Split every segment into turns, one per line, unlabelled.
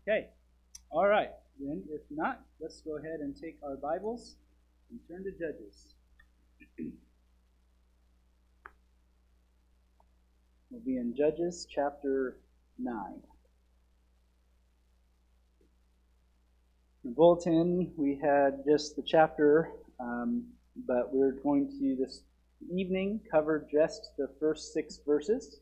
Okay. All right. Then, if not, let's go ahead and take our Bibles and turn to Judges. We'll be in Judges chapter 9. In the bulletin, we had just the chapter, but we're going to this evening cover just the first 6 verses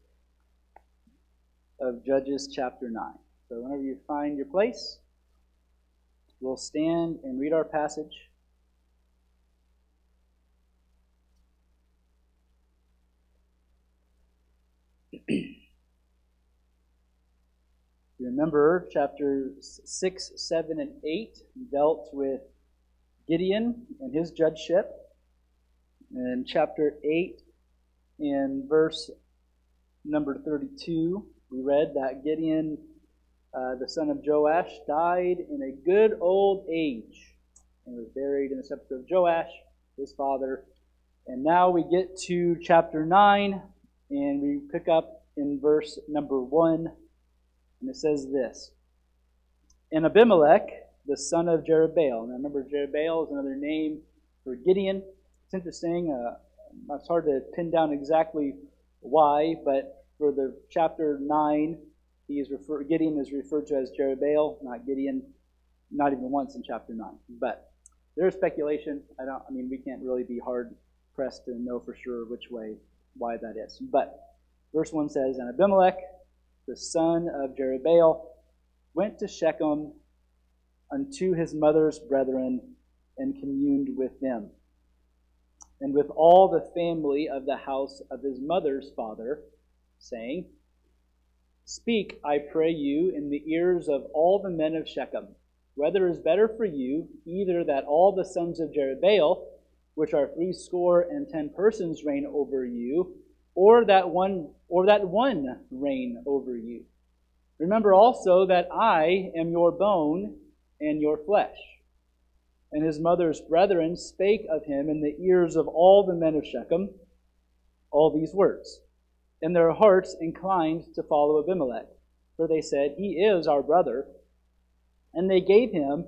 of Judges chapter 9. So whenever you find your place, we'll stand and read our passage. Remember, chapters 6, 7, and 8 dealt with Gideon and his judgeship. And chapter 8, in verse number 32, we read that Gideon, the son of Joash, died in a good old age and was buried in the sepulchre of Joash, his father. And now we get to chapter 9, and we pick up in verse number 1. And it says this: And Abimelech, the son of Jerubbaal. Now remember, Jerubbaal is another name for Gideon. It's interesting. It's hard to pin down exactly why, but for the chapter 9, Gideon is referred to as Jerubbaal, not Gideon, not even once in chapter 9. But there's speculation. We can't really be hard pressed to know for sure why that is. But verse 1 says, And Abimelech, the son of Jerubbaal, went to Shechem unto his mother's brethren, and communed with them, and with all the family of the house of his mother's father, saying, Speak, I pray you, in the ears of all the men of Shechem, whether it is better for you, either that all the sons of Jerubbaal, which are 70 persons, reign over you, or that one reign over you. Remember also that I am your bone and your flesh. And his mother's brethren spake of him in the ears of all the men of Shechem all these words. And their hearts inclined to follow Abimelech, for they said, He is our brother. And they gave him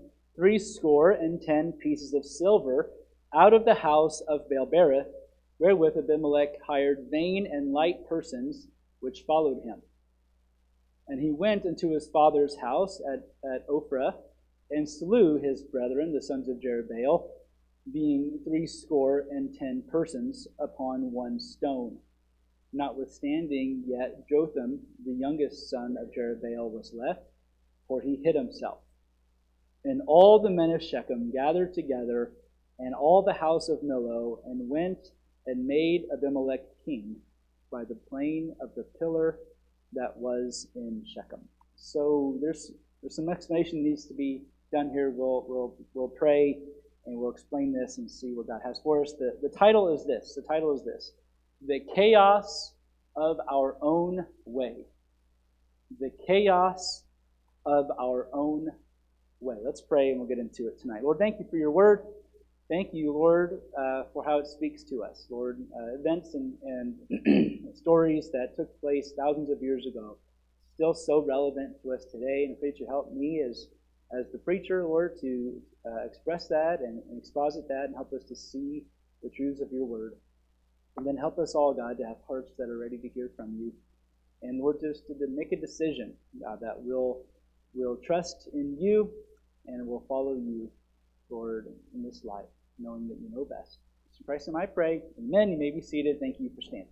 70 pieces of silver out of the house of Baalberith, wherewith Abimelech hired vain and light persons which followed him. And he went into his father's house at Ophrah, and slew his brethren, the sons of Jerubbaal, being 70 persons upon one stone. Notwithstanding, yet Jotham, the youngest son of Jerubbaal, was left, for he hid himself. And all the men of Shechem gathered together, and all the house of Millo, and went and made Abimelech king by the plain of the pillar that was in Shechem. So there's some explanation needs to be done here. We'll pray and we'll explain this and see what God has for us. The title is this. The chaos of our own way. The chaos of our own way. Let's pray and we'll get into it tonight. Lord, thank you for your word. Thank you, Lord, for how it speaks to us. Lord, events and stories that took place thousands of years ago, still so relevant to us today. And I pray that you help me as the preacher, Lord, to express that and exposit that and help us to see the truths of your word. And then help us all, God, to have hearts that are ready to hear from you. And Lord, just to make a decision, God, that we'll trust in you and we'll follow you, Lord, in this life, knowing that you know best. In Christ's name I pray. Amen. You may be seated. Thank you for standing.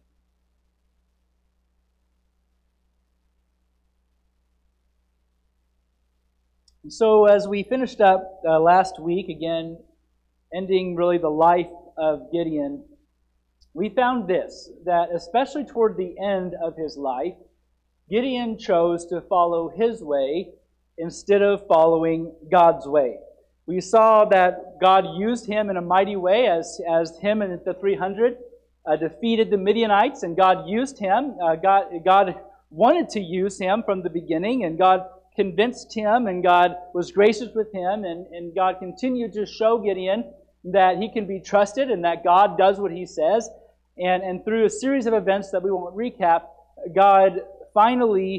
So as we finished up last week, again, ending really the life of Gideon, we found this, that especially toward the end of his life, Gideon chose to follow his way instead of following God's way. We saw that God used him in a mighty way as him and the 300 defeated the Midianites, and God used him. God wanted to use him from the beginning, and God convinced him, and God was gracious with him, and God continued to show Gideon that he can be trusted and that God does what he says. And through a series of events that we won't recap, God finally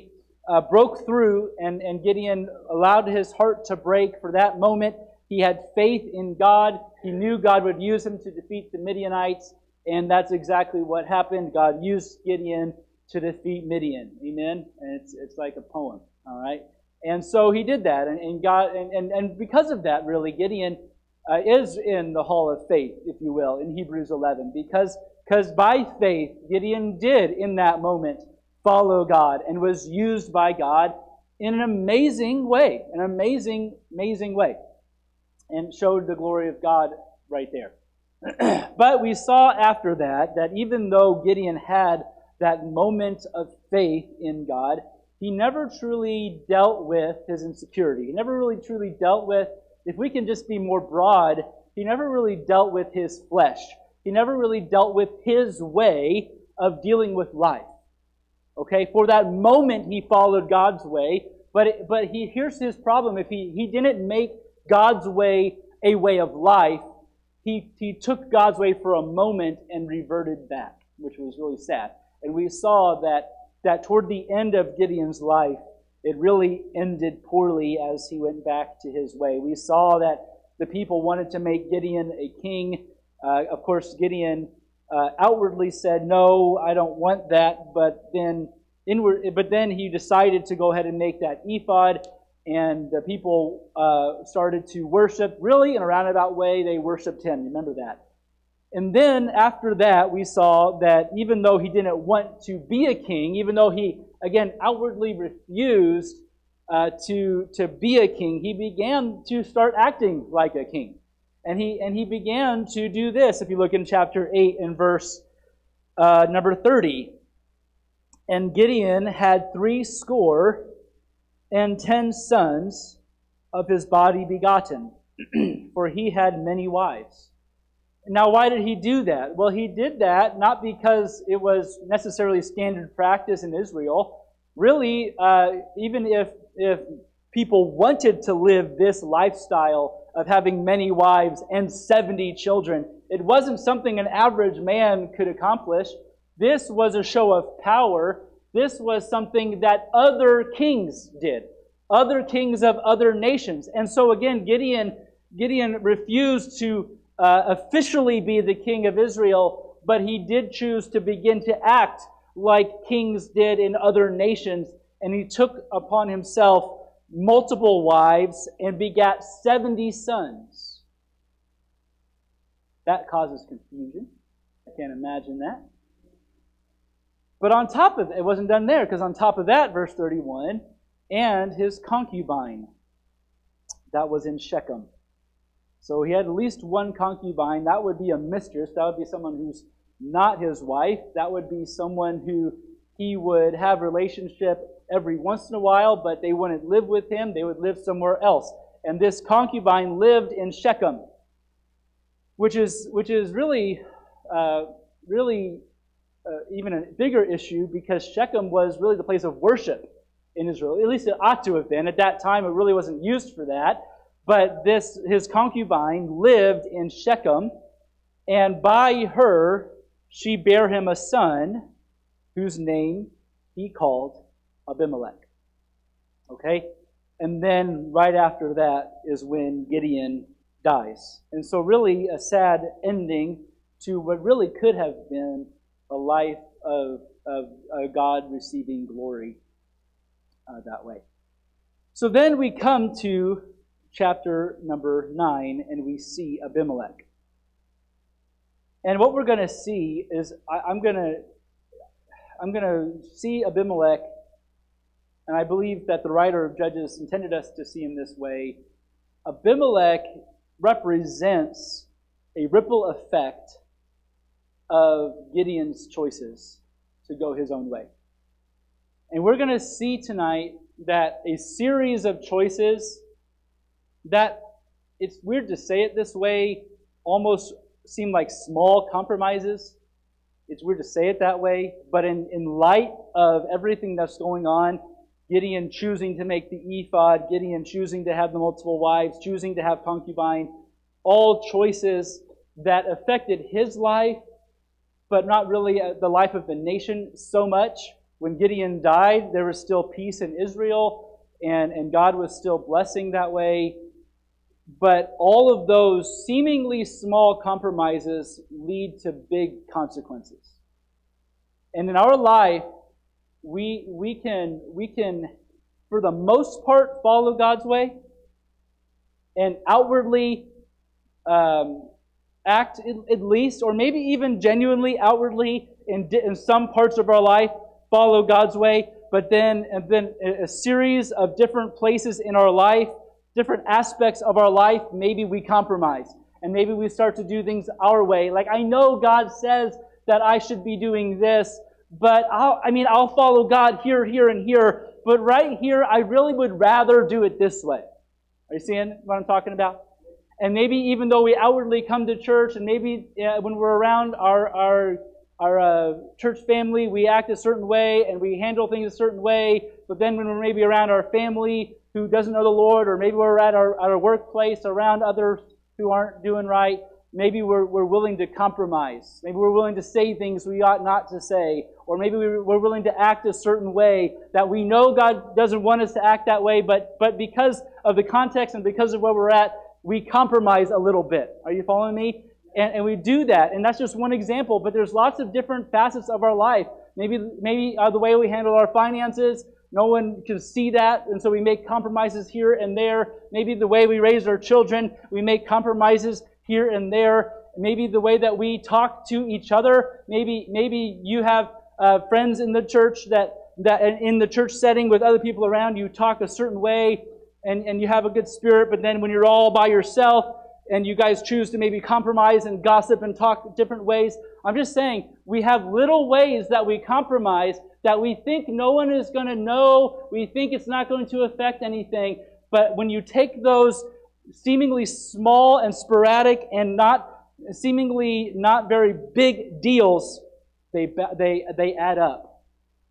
broke through, and Gideon allowed his heart to break for that moment. He had faith in God. He knew God would use him to defeat the Midianites, and that's exactly what happened. God used Gideon to defeat Midian. Amen? And it's like a poem, all right? And so he did that, and because of that, really, Gideon is in the hall of faith, if you will, in Hebrews 11, because by faith, Gideon did, in that moment, follow God and was used by God in an amazing way, amazing way, and showed the glory of God right there. But we saw after that even though Gideon had that moment of faith in God, he never truly dealt with his insecurity. He never really truly dealt with, if we can just be more broad, he never really dealt with his flesh. He never really dealt with his way of dealing with life. Okay, for that moment he followed God's way, but here's his problem. If he didn't make God's way a way of life, he took God's way for a moment and reverted back, which was really sad. And we saw that toward the end of Gideon's life, it really ended poorly as he went back to his way. We saw that the people wanted to make Gideon a king. Of course, Gideon outwardly said, "No, I don't want that." But then he decided to go ahead and make that ephod, and the people started to worship. Really, in a roundabout way, they worshipped him. Remember that. And then after that, we saw that even though he didn't want to be a king, even though he, again, outwardly refused to be a king, he began to start acting like a king. And he began to do this. If you look in chapter 8 and verse number 30. "And Gideon had 70 sons of his body begotten, for he had many wives." Now, why did he do that? Well, he did that not because it was necessarily standard practice in Israel. Really, even if people wanted to live this lifestyle of having many wives and 70 children, it wasn't something an average man could accomplish. This was a show of power. This was something that other kings did, other kings of other nations. And so again, Gideon refused to officially be the king of Israel, but he did choose to begin to act like kings did in other nations, and he took upon himself multiple wives and begat 70 sons. That causes confusion. I can't imagine that. But on top of it wasn't done there, because on top of that, verse 31, and his concubine that was in Shechem. So he had at least one concubine. That would be a mistress. That would be someone who's not his wife. That would be someone who he would have relationship every once in a while, but they wouldn't live with him. They would live somewhere else. And this concubine lived in Shechem, which is really even a bigger issue, because Shechem was really the place of worship in Israel. At least it ought to have been. At that time, it really wasn't used for that. But his concubine lived in Shechem, and by her she bare him a son, whose name he called Abimelech. Okay? And then right after that is when Gideon dies. And so really a sad ending to what really could have been a life of God receiving glory that way. So then we come to chapter number 9, and we see Abimelech. And what we're going to see is, I'm going to see Abimelech, and I believe that the writer of Judges intended us to see him this way. Abimelech represents a ripple effect of Gideon's choices to go his own way. And we're going to see tonight that a series of choices that, it's weird to say it this way, almost seem like small compromises. It's weird to say it that way, but in light of everything that's going on, Gideon choosing to make the ephod, Gideon choosing to have the multiple wives, choosing to have concubine, all choices that affected his life, but not really the life of the nation so much. When Gideon died, there was still peace in Israel, and God was still blessing that way. But all of those seemingly small compromises lead to big consequences. And in our life, we can, for the most part, follow God's way and outwardly act at least, or maybe even genuinely outwardly in some parts of our life, follow God's way. But then a series of different places in our life, different aspects of our life, maybe we compromise. And maybe we start to do things our way. Like, I know God says that I should be doing this, but I'll follow God here, here, and here. But right here, I really would rather do it this way. Are you seeing what I'm talking about? And maybe even though we outwardly come to church, and maybe when we're around our church family, we act a certain way and we handle things a certain way. But then when we're maybe around our family who doesn't know the Lord, or maybe we're at our workplace around others who aren't doing right, maybe we're willing to compromise. Maybe we're willing to say things we ought not to say. Or maybe we're willing to act a certain way that we know God doesn't want us to act that way, but because of the context and because of where we're at, we compromise a little bit. Are you following me? And we do that, and that's just one example, but there's lots of different facets of our life. Maybe the way we handle our finances, no one can see that, and so we make compromises here and there. Maybe the way we raise our children, we make compromises here and there. Maybe the way that we talk to each other. Maybe you have friends in the church that in the church setting with other people around, you talk a certain way, and you have a good spirit, but then when you're all by yourself, and you guys choose to maybe compromise and gossip and talk different ways. I'm just saying, we have little ways that we compromise that we think no one is going to know. We think it's not going to affect anything. But when you take those seemingly small and sporadic and seemingly not very big deals, they add up.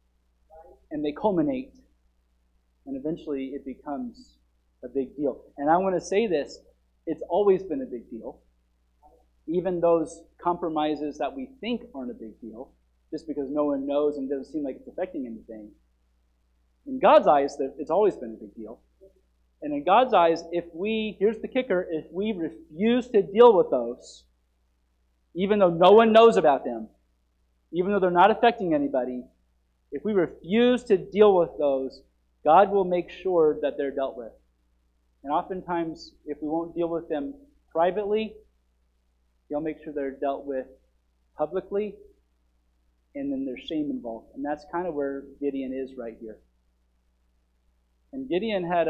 And they culminate. And eventually it becomes a big deal. And I want to say this. It's always been a big deal. Even those compromises that we think aren't a big deal, just because no one knows and doesn't seem like it's affecting anything. In God's eyes, it's always been a big deal. And in God's eyes, here's the kicker, if we refuse to deal with those, even though no one knows about them, even though they're not affecting anybody, if we refuse to deal with those, God will make sure that they're dealt with. And oftentimes, if we won't deal with them privately, He'll make sure they're dealt with publicly, and then there's shame involved. And that's kind of where Gideon is right here. And Gideon had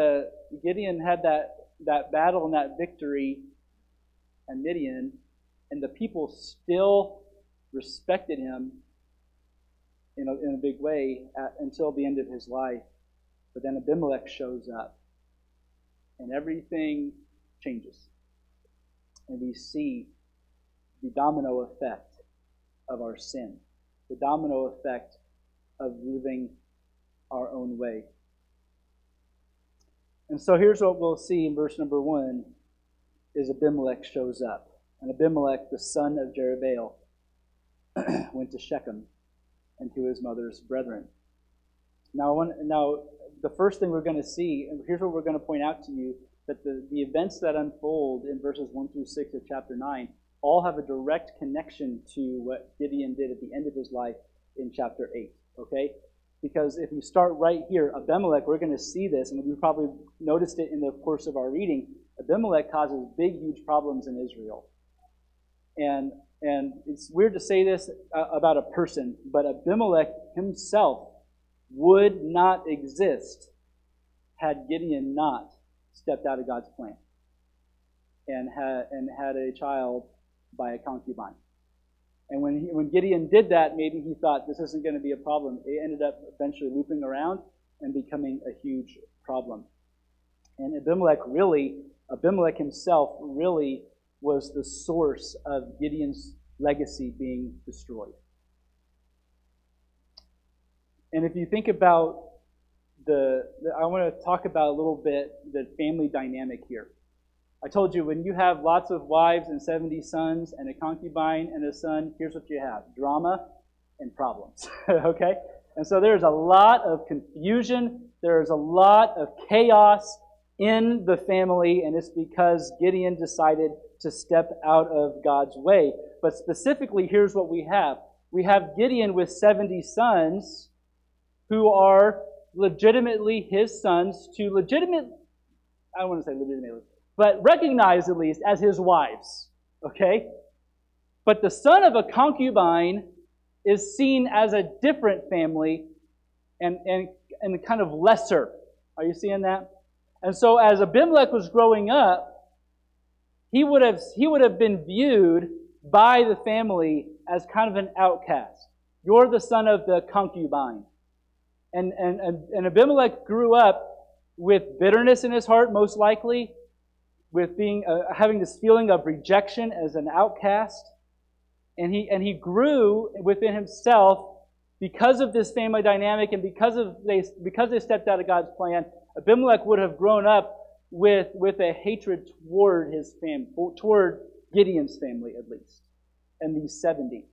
that battle and that victory at Midian, and the people still respected him in a big way until the end of his life. But then Abimelech shows up. And everything changes. And we see the domino effect of our sin. The domino effect of living our own way. And so here's what we'll see in verse number 1, is Abimelech shows up. And Abimelech, the son of Jerubbaal, went to Shechem and to his mother's brethren. Now, the first thing we're going to see, and here's what we're going to point out to you, that the events that unfold in verses 1 through 6 of chapter 9 all have a direct connection to what Gideon did at the end of his life in chapter 8. Okay? Because if you start right here, Abimelech, we're going to see this, and we probably noticed it in the course of our reading. Abimelech causes big, huge problems in Israel. And it's weird to say this about a person, but Abimelech himself would not exist had Gideon not stepped out of God's plan and had a child by a concubine. And when Gideon did that, maybe he thought this isn't going to be a problem. It ended up eventually looping around and becoming a huge problem. And Abimelech himself really was the source of Gideon's legacy being destroyed. And if you think about I want to talk about a little bit the family dynamic here. I told you, when you have lots of wives and 70 sons and a concubine and a son, here's what you have: drama and problems. Okay? And so there's a lot of confusion. There's a lot of chaos in the family, and it's because Gideon decided to step out of God's way. But specifically, here's what we have. We have Gideon with 70 sons who are legitimately his sons I don't want to say legitimately, but recognized at least as his wives. Okay? But the son of a concubine is seen as a different family and kind of lesser. Are you seeing that? And so as Abimelech was growing up, he would have been viewed by the family as kind of an outcast. You're the son of the concubine. And Abimelech grew up with bitterness in his heart, most likely, with having this feeling of rejection as an outcast. And he grew within himself because of this family dynamic, and because they stepped out of God's plan. Abimelech would have grown up with a hatred toward his family, toward Gideon's family at least, and these 70.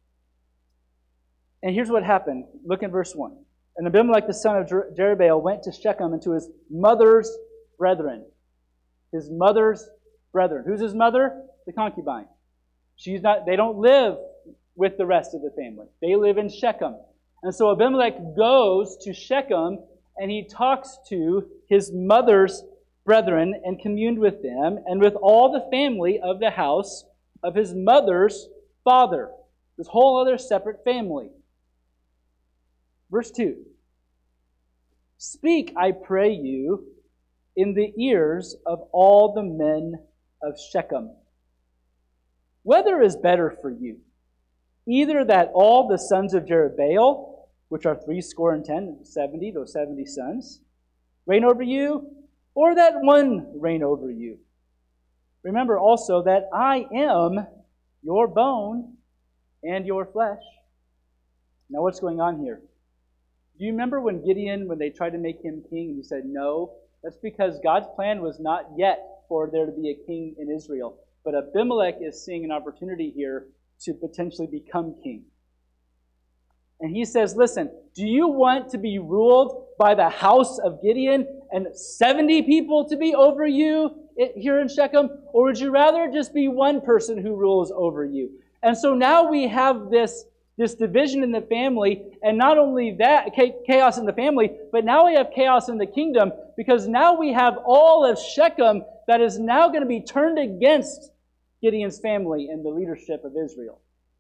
And here's what happened. Look in verse 1. And Abimelech the son of Jerubbaal went to Shechem and to his mother's brethren. His mother's brethren. Who's his mother? The concubine. They don't live with the rest of the family. They live in Shechem. And so Abimelech goes to Shechem and he talks to his mother's brethren and communed with them and with all the family of the house of his mother's father. This whole other separate family. Verse 2. Speak, I pray you, in the ears of all the men of Shechem. Whether is better for you, either that all the sons of Jerubbaal, which are 70, those 70 sons, reign over you, or that one reign over you. Remember also that I am your bone and your flesh. Now what's going on here? Do you remember when they tried to make him king, and he said no? That's because God's plan was not yet for there to be a king in Israel. But Abimelech is seeing an opportunity here to potentially become king. And he says, listen, do you want to be ruled by the house of Gideon and 70 people to be over you here in Shechem? Or would you rather just be one person who rules over you? And so now we have this division in the family, and not only that, chaos in the family, but now we have chaos in the kingdom, because now we have all of Shechem that is now going to be turned against Gideon's family and the leadership of Israel.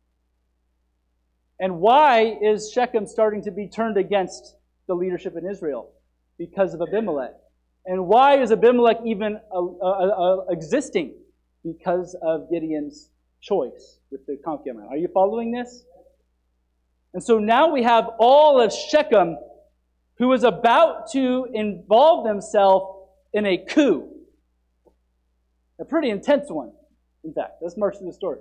And why is Shechem starting to be turned against the leadership in Israel? Because of Abimelech. And why is Abimelech even existing? Because of Gideon's choice with the concubine. Are you following this? And so now we have all of Shechem who is about to involve themselves in a coup. A pretty intense one, in fact. Let's march through the story.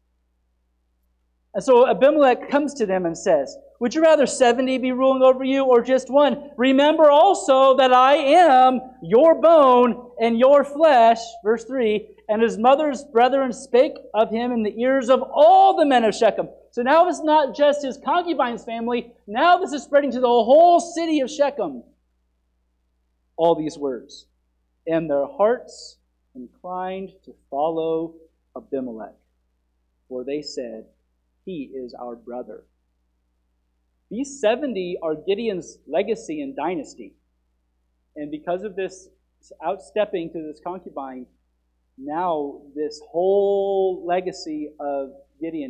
And so Abimelech comes to them and says, would you rather 70 be ruling over you or just one? Remember also that I am your bone and your flesh. Verse 3. And his mother's brethren spake of him in the ears of all the men of Shechem. So now it's not just his concubine's family. Now this is spreading to the whole city of Shechem. All these words. And their hearts inclined to follow Abimelech. For they said, he is our brother. These 70 are Gideon's legacy and dynasty. And because of this outstepping to this concubine, now this whole legacy of Gideon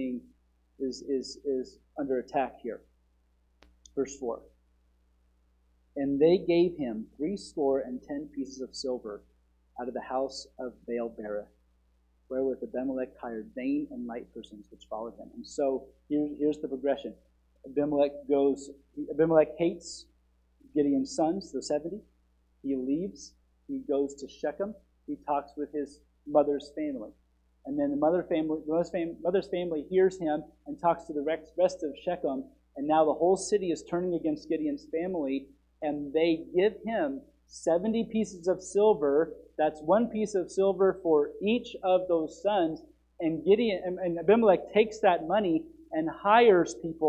is under attack here. Verse 4. And they gave him 70 pieces of silver out of the house of Baal-berith, wherewith Abimelech hired vain and light persons which followed him. And so here's the progression. Abimelech hates Gideon's sons, the 70. He leaves. He goes to Shechem. He talks with his mother's family. And then the mother's family hears him and talks to the rest of Shechem. And now the whole city is turning against Gideon's family. And they give him 70 pieces of silver. That's one piece of silver for each of those sons. And Abimelech takes that money and hires people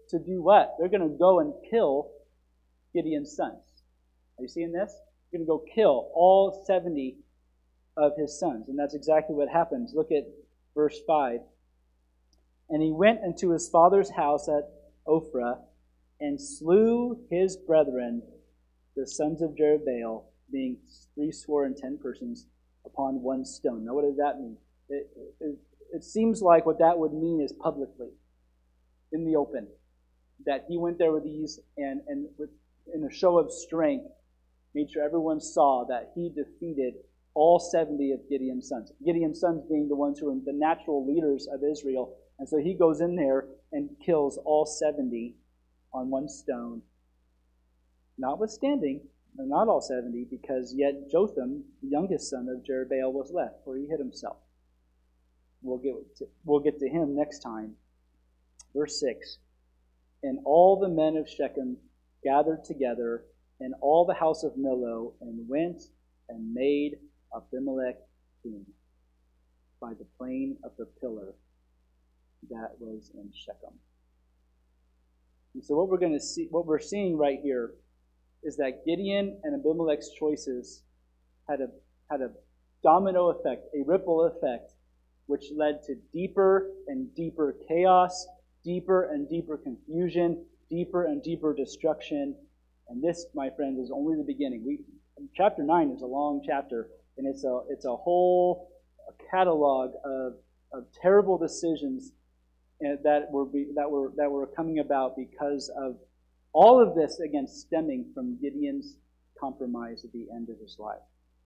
to do what? They're going to go and kill Gideon's sons. Are you seeing this? They're going to go kill all 70 of his sons. And that's exactly what happens. Look at verse 5. And he went into his father's house at Ophrah and slew his brethren, the sons of Jerubbaal, being 70 persons, upon one stone. Now, what does that mean? It seems like what that would mean is publicly, in the open, that he went there with ease and in a show of strength, made sure everyone saw that he defeated all 70 of Gideon's sons. Gideon's sons being the ones who are the natural leaders of Israel. And so he goes in there and kills all 70 on one stone. Notwithstanding, not all 70, because yet Jotham, the youngest son of Jerubbaal, was left, for he hid himself. We'll get to him next time. Verse 6. And all the men of Shechem gathered together, and all the house of Millo, and went and made Abimelech king by the plain of the pillar that was in Shechem. And so what we're seeing right here is that Gideon and Abimelech's choices had a domino effect, a ripple effect, which led to deeper and deeper chaos, deeper and deeper confusion, deeper and deeper destruction. And this, my friends, is only the beginning. Chapter 9 is a long chapter, and it's a whole catalog of terrible decisions that were coming about because of all of this, again, stemming from Gideon's compromise at the end of his life.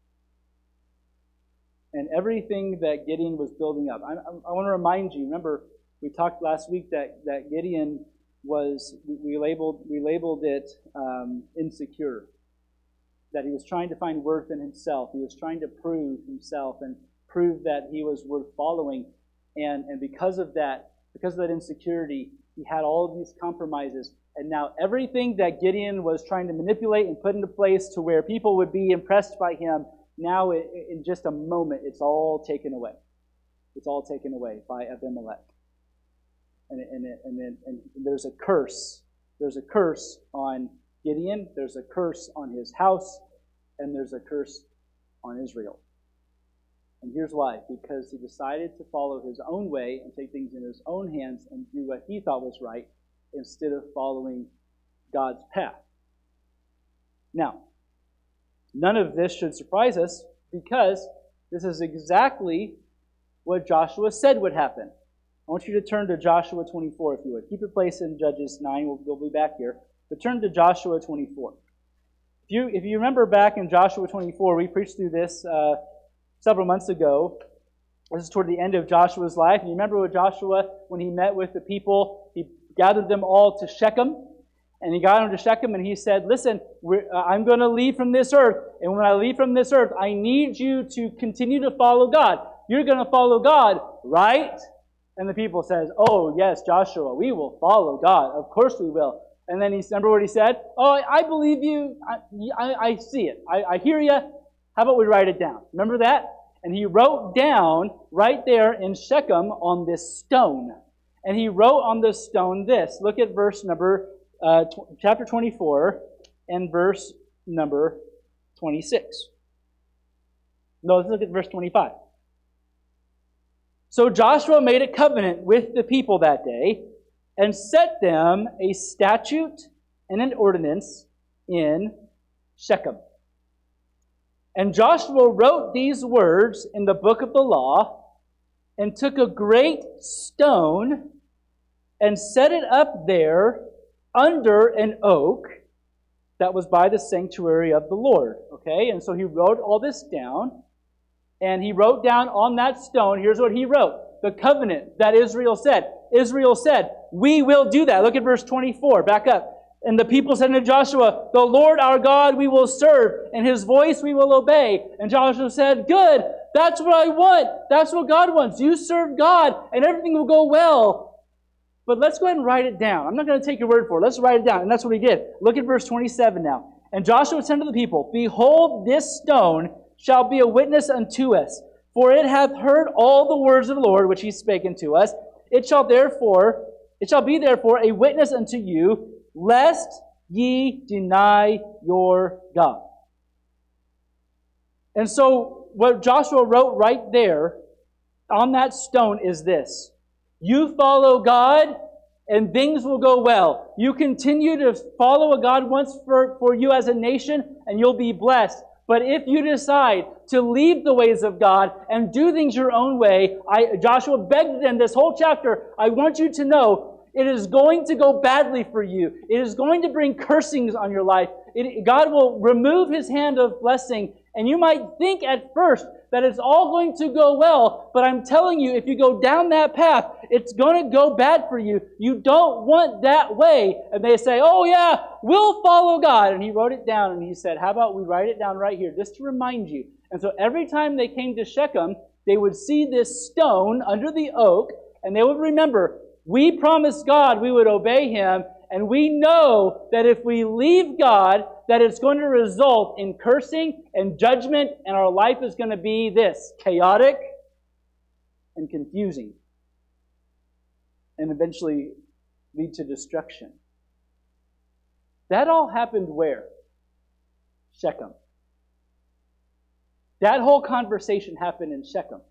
And everything that Gideon was building up. I want to remind you, remember, we talked last week that Gideon was, we labeled it insecure. That he was trying to find worth in himself. He was trying to prove himself and prove that he was worth following. And because of that insecurity, he had all of these compromises. And now everything that Gideon was trying to manipulate and put into place to where people would be impressed by him, now in just a moment, it's all taken away. It's all taken away by Abimelech. And there's a curse. There's a curse on Gideon, there's a curse on his house, and there's a curse on Israel. And here's why. Because he decided to follow his own way and take things in his own hands and do what he thought was right instead of following God's path. Now, none of this should surprise us because this is exactly what Joshua said would happen. I want you to turn to Joshua 24, if you would. Keep your place in Judges 9. We'll be back here. But turn to Joshua 24. If you remember back in Joshua 24, we preached through this several months ago. This is toward the end of Joshua's life. And you remember with Joshua, when he met with the people, he gathered them all to Shechem. And he got them to Shechem and he said, listen, I'm going to leave from this earth. And when I leave from this earth, I need you to continue to follow God. You're going to follow God, right? And the people says, oh, yes, Joshua, we will follow God. Of course we will. And then remember what he said? Oh, I believe you. I see it. I hear you. How about we write it down? Remember that? And he wrote down right there in Shechem on this stone. And he wrote on the stone this. Look at verse number, chapter 24 and verse number 26. No, let's look at verse 25. So Joshua made a covenant with the people that day and set them a statute and an ordinance in Shechem. And Joshua wrote these words in the book of the law and took a great stone and set it up there under an oak that was by the sanctuary of the Lord. Okay, and so he wrote all this down. And he wrote down on that stone, here's what he wrote. The covenant that Israel said. Israel said, we will do that. Look at verse 24. Back up. And the people said to Joshua, the Lord our God we will serve, and his voice we will obey. And Joshua said, good, that's what I want. That's what God wants. You serve God, and everything will go well. But let's go ahead and write it down. I'm not going to take your word for it. Let's write it down. And that's what he did. Look at verse 27 now. And Joshua said to the people, behold, this stone shall be a witness unto us, for it hath heard all the words of the Lord which he spake unto us. It shall therefore It shall be therefore a witness unto you, lest ye deny your God. And so what Joshua wrote right there on that stone is this: you follow God and things will go well. You continue to follow a God once for you as a nation and you'll be blessed. But if you decide to leave the ways of God and do things your own way, Joshua begged them this whole chapter, I want you to know it is going to go badly for you. It is going to bring cursings on your life. God will remove His hand of blessing. And you might think at first that it's all going to go well, but I'm telling you, if you go down that path, it's going to go bad for you. You don't want that way. And they say, oh yeah, we'll follow God. And he wrote it down and he said, how about we write it down right here just to remind you. And so every time they came to Shechem, they would see this stone under the oak and they would remember, we promised God we would obey Him, and we know that if we leave God, that it's going to result in cursing and judgment, and our life is going to be this: chaotic and confusing, and eventually lead to destruction. That all happened where? Shechem. That whole conversation happened in Shechem.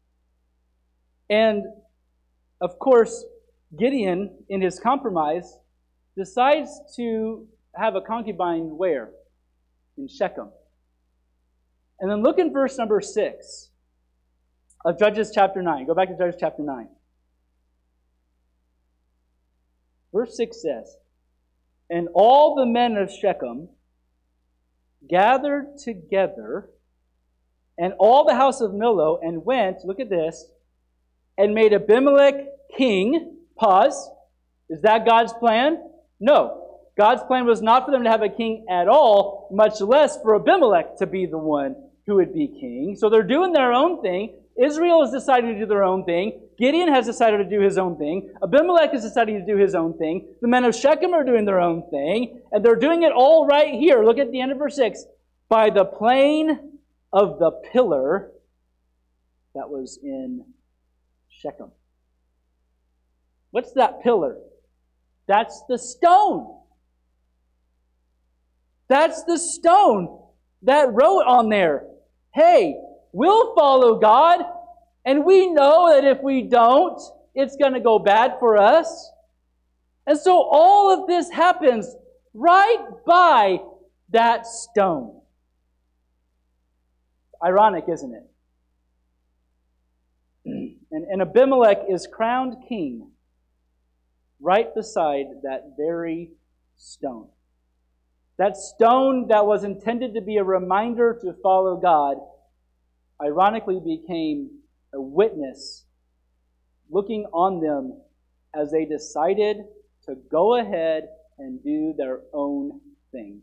And, of course, Gideon, in his compromise, decides to have a concubine where? In Shechem. And then look in verse number 6 of Judges chapter 9. Go back to Judges chapter 9. Verse 6 says, and all the men of Shechem gathered together, and all the house of Millo, and went, look at this, and made Abimelech king. Pause. Is that God's plan? No. God's plan was not for them to have a king at all, much less for Abimelech to be the one who would be king. So they're doing their own thing. Israel has decided to do their own thing. Gideon has decided to do his own thing. Abimelech is deciding to do his own thing. The men of Shechem are doing their own thing. And they're doing it all right here. Look at the end of verse 6. By the plain of the pillar that was in Shechem. What's that pillar? That's the stone. That's the stone that wrote on there, hey, we'll follow God, and we know that if we don't, it's going to go bad for us. And so all of this happens right by that stone. Ironic, isn't it? And Abimelech is crowned king right beside that very stone. That stone that was intended to be a reminder to follow God, ironically became a witness looking on them as they decided to go ahead and do their own thing.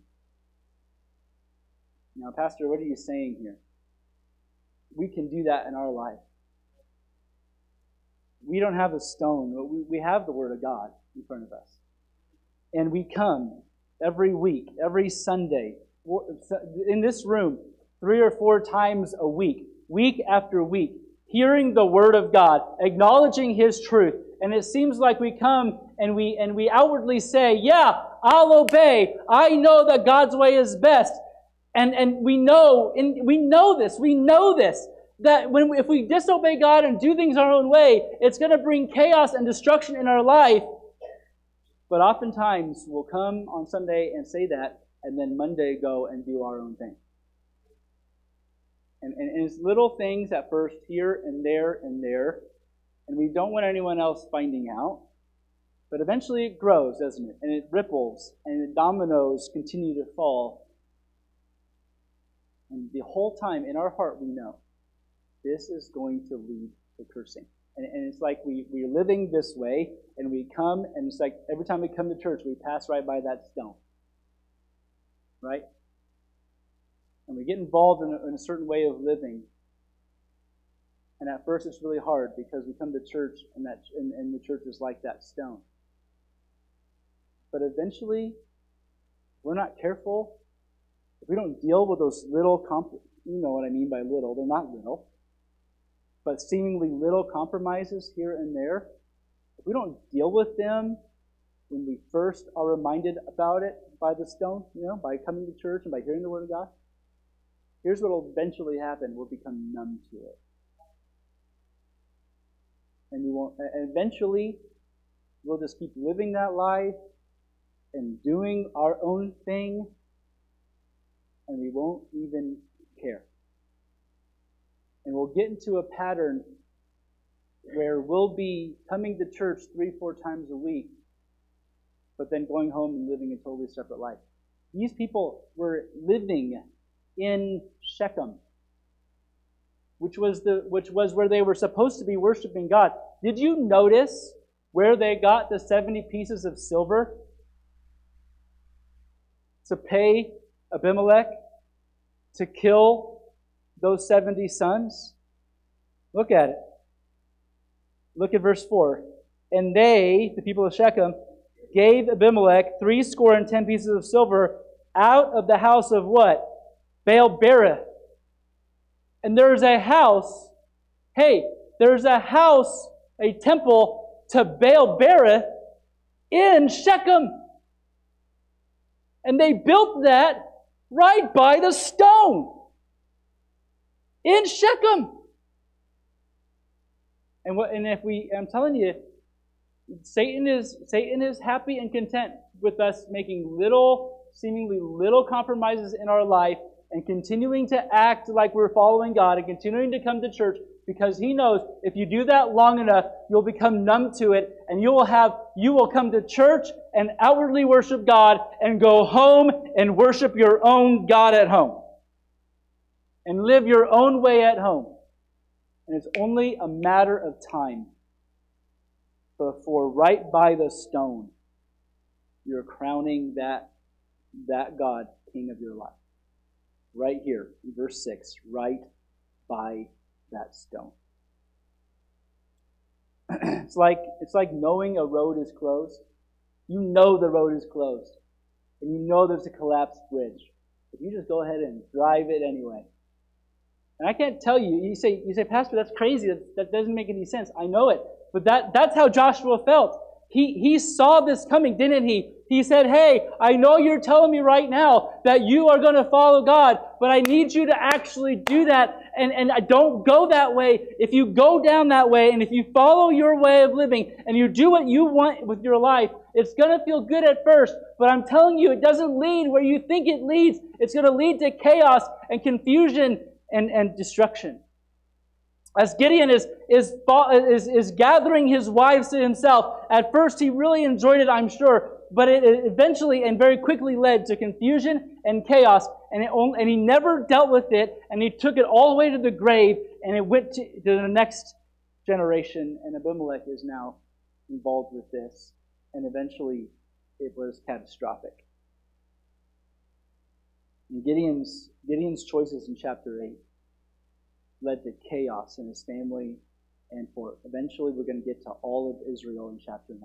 Now, Pastor, what are you saying here? We can do that in our life. We don't have a stone. We have the Word of God in front of us. And we come every week, every Sunday, in this room, 3 or 4 times a week, week after week, hearing the Word of God, acknowledging His truth. And it seems like we come and we outwardly say, yeah, I'll obey. I know that God's way is best. And we know this, that if we disobey God and do things our own way, it's going to bring chaos and destruction in our life. But oftentimes we'll come on Sunday and say that, and then Monday go and do our own thing. And it's little things at first, here and there, and we don't want anyone else finding out. But eventually it grows, doesn't it? And it ripples, and the dominoes continue to fall. And the whole time in our heart we know this is going to lead to cursing. And it's like we're living this way, and we come, and it's like every time we come to church, we pass right by that stone. Right? And we get involved in a certain way of living. And at first it's really hard because we come to church, and the church is like that stone. But eventually, if we're not careful, if we don't deal with those little, you know what I mean by little, they're not little, but seemingly little compromises here and there, if we don't deal with them when we first are reminded about it by the stone, by coming to church and by hearing the Word of God, here's what will eventually happen. We'll become numb to it. And eventually, we'll just keep living that life and doing our own thing, and we won't even care. And we'll get into a pattern where we'll be coming to church 3-4 times a week, but then going home and living a totally separate life. These people were living in Shechem, which was where they were supposed to be worshiping God. Did you notice where they got the 70 pieces of silver to pay Abimelech to kill those 70 sons? Look at it. Look at verse 4. And they, the people of Shechem, gave Abimelech 70 pieces of silver out of the house of what? Baal-berith. And there's a house, a temple to Baal-berith in Shechem. And they built that right by the stone in Shechem. I'm telling you, Satan is happy and content with us making seemingly little compromises in our life and continuing to act like we're following God and continuing to come to church, because he knows if you do that long enough, you'll become numb to it, and you will come to church and outwardly worship God and go home and worship your own God at home and live your own way at home. And it's only a matter of time before right by the stone you're crowning that God king of your life. Right here in verse 6, right by that stone. It's like knowing a road is closed. You know the road is closed. And you know there's a collapsed bridge. But you just go ahead and drive it anyway. And I can't tell you, you say, Pastor, that's crazy. That doesn't make any sense. I know it. But that's how Joshua felt. He saw this coming, didn't he? He said, hey, I know you're telling me right now that you are going to follow God, but I need you to actually do that. And I don't go that way. If you go down that way, and if you follow your way of living, and you do what you want with your life, it's going to feel good at first. But I'm telling you, it doesn't lead where you think it leads. It's going to lead to chaos and confusion and destruction. As Gideon is gathering his wives to himself, at first he really enjoyed it, I'm sure, but it eventually and very quickly led to confusion and chaos, and he never dealt with it, and he took it all the way to the grave, and it went to the next generation, and Abimelech is now involved with this, and eventually it was catastrophic. And Gideon's choices in chapter 8 led to chaos in his family, and eventually we're going to get to all of Israel in chapter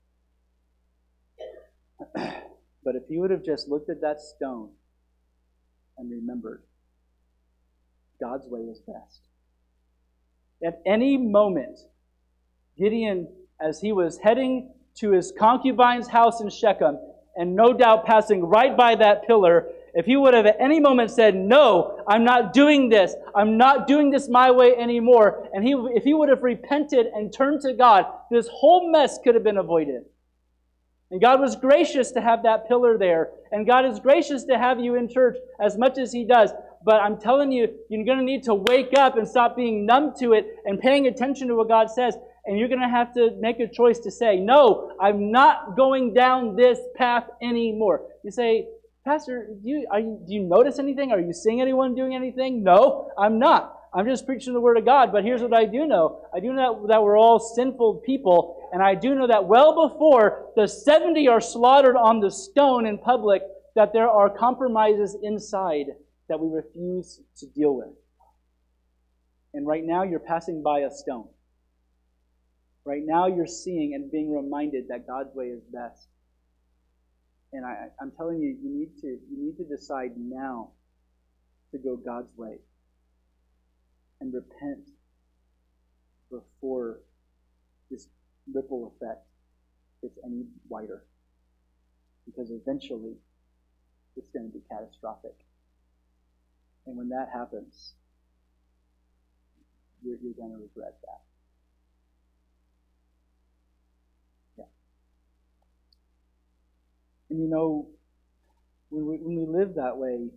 9. But if he would have just looked at that stone and remembered, God's way is best. At any moment, Gideon, as he was heading to his concubine's house in Shechem, and no doubt passing right by that pillar, if he would have at any moment said, no, I'm not doing this. I'm not doing this my way anymore. And if he would have repented and turned to God, this whole mess could have been avoided. And God was gracious to have that pillar there. And God is gracious to have you in church as much as he does. But I'm telling you, you're going to need to wake up and stop being numb to it and paying attention to what God says. And you're going to have to make a choice to say, no, I'm not going down this path anymore. You say, Pastor, do you notice anything? Are you seeing anyone doing anything? No, I'm not. I'm just preaching the Word of God. But here's what I do know. I do know that we're all sinful people. And I do know that well before the 70 are slaughtered on the stone in public, that there are compromises inside that we refuse to deal with. And right now you're passing by a stone. Right now you're seeing and being reminded that God's way is best. And I'm telling you, you need to decide now to go God's way and repent before this ripple effect gets any wider. Because eventually, it's going to be catastrophic. And when that happens, you're going to regret that. Yeah. And you know, when we live that way,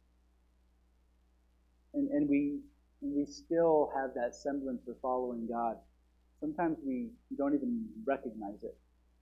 and we still have that semblance of following God, sometimes we don't even recognize it.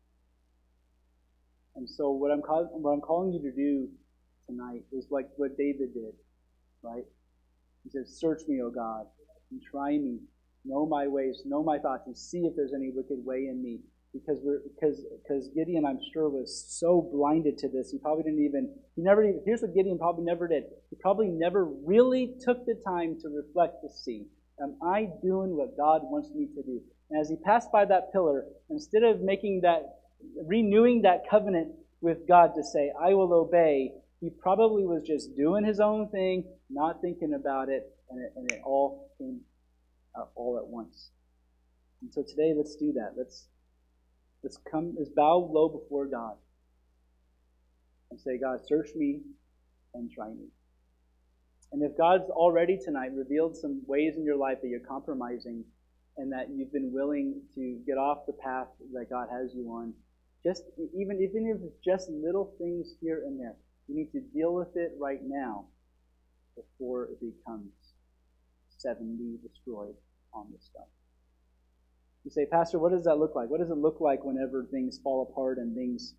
And so what I'm calling you to do tonight is like what David did, right? He says, "Search me, O God, and try me. Know my ways, know my thoughts, and see if there's any wicked way in me." Because Gideon, I'm sure, was so blinded to this, here's what Gideon probably never did. He probably never really took the time to reflect to see, am I doing what God wants me to do? And as he passed by that pillar, instead of renewing that covenant with God to say, I will obey, he probably was just doing his own thing, not thinking about it, and it all came out all at once. And so today, let's do that. Let's bow low before God and say, God, search me and try me. And if God's already tonight revealed some ways in your life that you're compromising and that you've been willing to get off the path that God has you on, even if it's just little things here and there, you need to deal with it right now before it becomes 70 destroyed on the stone. You say, Pastor, what does that look like? What does it look like whenever things fall apart and things...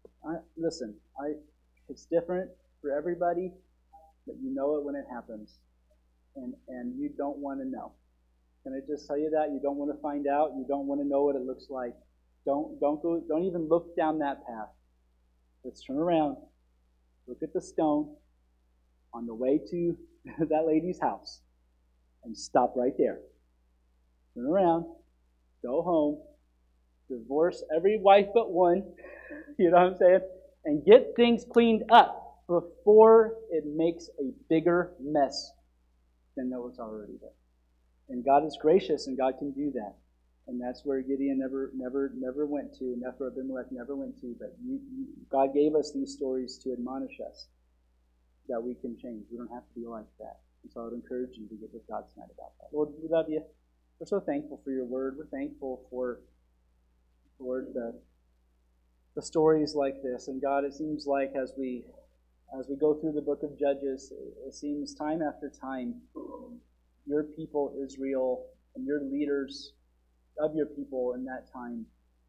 It's different for everybody, but you know it when it happens. And you don't want to know. Can I just tell you that? You don't want to find out. You don't want to know what it looks like. Don't even look down that path. Let's turn around. Look at the stone on the way to that lady's house and stop right there. Turn around. Go home. Divorce every wife but one. You know what I'm saying? And get things cleaned up before it makes a bigger mess than what's already there. And God is gracious, and God can do that. And that's where Gideon never went to, and that's where Abimelech never went to. But God gave us these stories to admonish us that we can change. We don't have to be like that. And so I would encourage you to get with God tonight about that. Lord, we love you. We're so thankful for your word. We're thankful for, Lord, the stories like this. And God, it seems like as we go through the book of Judges, it seems time after time, your people, Israel, and your leaders of your people in that time,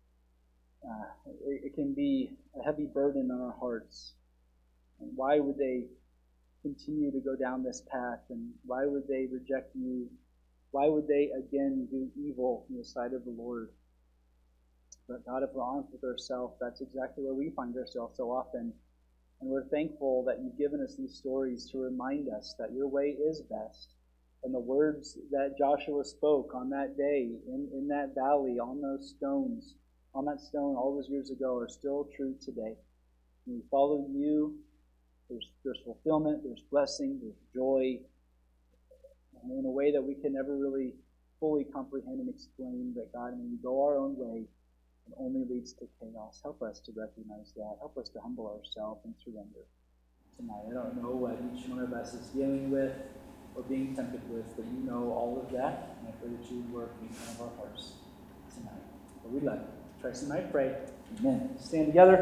it can be a heavy burden on our hearts. And why would they continue to go down this path? And why would they reject you? Why would they again do evil in the sight of the Lord? But God, if we're honest with ourselves, that's exactly where we find ourselves so often. And we're thankful that you've given us these stories to remind us that your way is best. And the words that Joshua spoke on that day, in that valley, on those stones, on that stone all those years ago, are still true today. When we follow you, there's fulfillment, there's blessing, there's joy, and in a way that we can never really fully comprehend and explain. That God, when we go our own way, it only leads to chaos. Help us to recognize that. Help us to humble ourselves and surrender tonight. I don't know what each one of us is dealing with or being tempted with, but you know all of that, and I pray that you would work in each one of our hearts tonight. But we love you. Trust and I pray. Amen. Stand together.